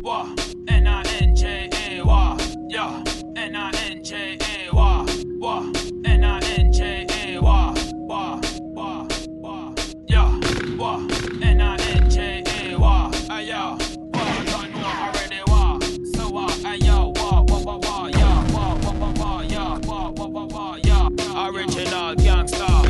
wah, N-I-N-J-A, wah, yeah, N-I-N-J-A, wah, N-I-N-J-A, wah, yeah, wah, N-I-N-J-A, wah, ayo, wah, don't know already, wah, so wah, ayo, wah, yeah, yeah, original gangsta,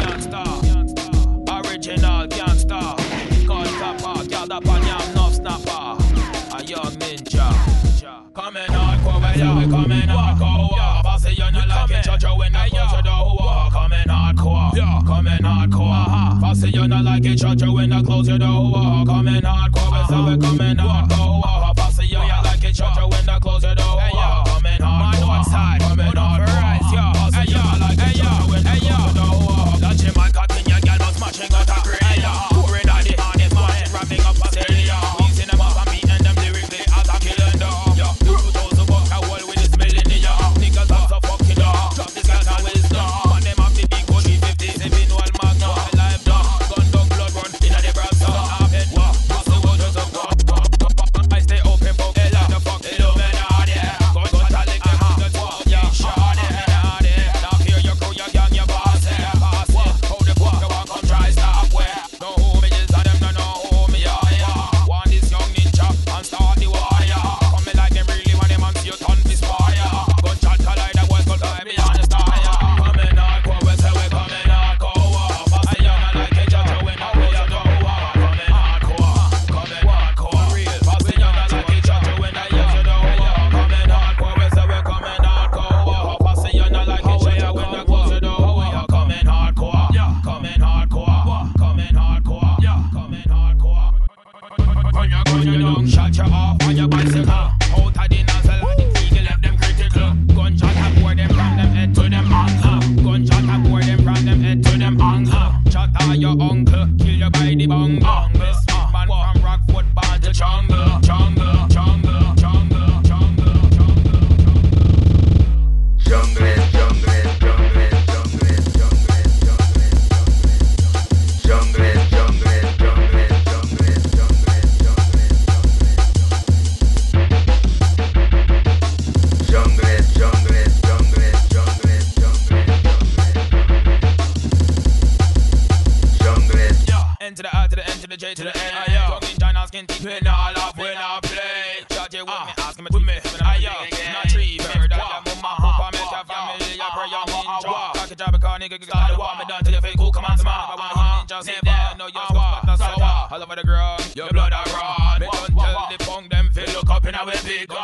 original gangsta, gun capper, gal up on yam, no snapper, a young ninja, coming hardcore, well, we coming hardcore, bossy, you know like it, judge when I close the door, coming hardcore, coming hardcore, bossy, you know like it, judge when I close the door, coming hardcore, we say we coming hardcore, bossy, you know like it, judge when I close the door, coming hardcore, coming hardcore, bossy, you know like it, judge when I close the door, that she man cut in your girl, but smashing out a crane, pouring out the honey, smashing, wrapping up a stereo, easing them up and beating them lyrically as a killing dog, the 2,000 bucks I hold with this millennium, niggas have so fucking dog, drop this guy now with dog, and them have the big gun, 350, 7 one magnum, live dog, gun dog, blood run, in a the brass dog, half head, pass the water to go, I stay open, but hell the fuck, Illuminati, gun shot a lick, them have the 12, yeah, shot it, now hear your crew, your gang, your boss, how the fuck you want come try stop where, no homages and them no know me, yeah, want this young ninja, and start the war, yeah, coming like them really want them and see you turn this fire, gunshot collide, the boys could fly beyond the star, yeah, coming hardcore, we say we coming hardcore, boss, you know like it, just you in the way you do, coming hardcore, real, boss, you know like it, just you in the way you do, coming hardcore, we say we coming hardcore, boss, you know like it, just you in the close you do, coming hardcore, coming hardcore, coming hardcore, coming hardcore, when you gun you down, shot you off on your bicycle, out of the nozzle, the eagle left them critical, gunshot have bore them from them head to them ankle, gunshot have bore them from them head to them ankle, shot all your uncle, kill you by the bungle, this man from Rockford born to jungle, jungle, jungle, jungle, jungle, N to the I to the N to the J to the A. Talking China skin deep when I laugh when I play. Judge it with me, asking me with me. Not tree bird, mama, papa, make your family, your prayer, ninja. Cock a job, a car, nigga, got the war, me done to your fake, cool, come on, smart. I want ninja, say that, know your squad, not sour. All over the ground, your blood I run. Me don't tell the punk them, feel look up in our big gun.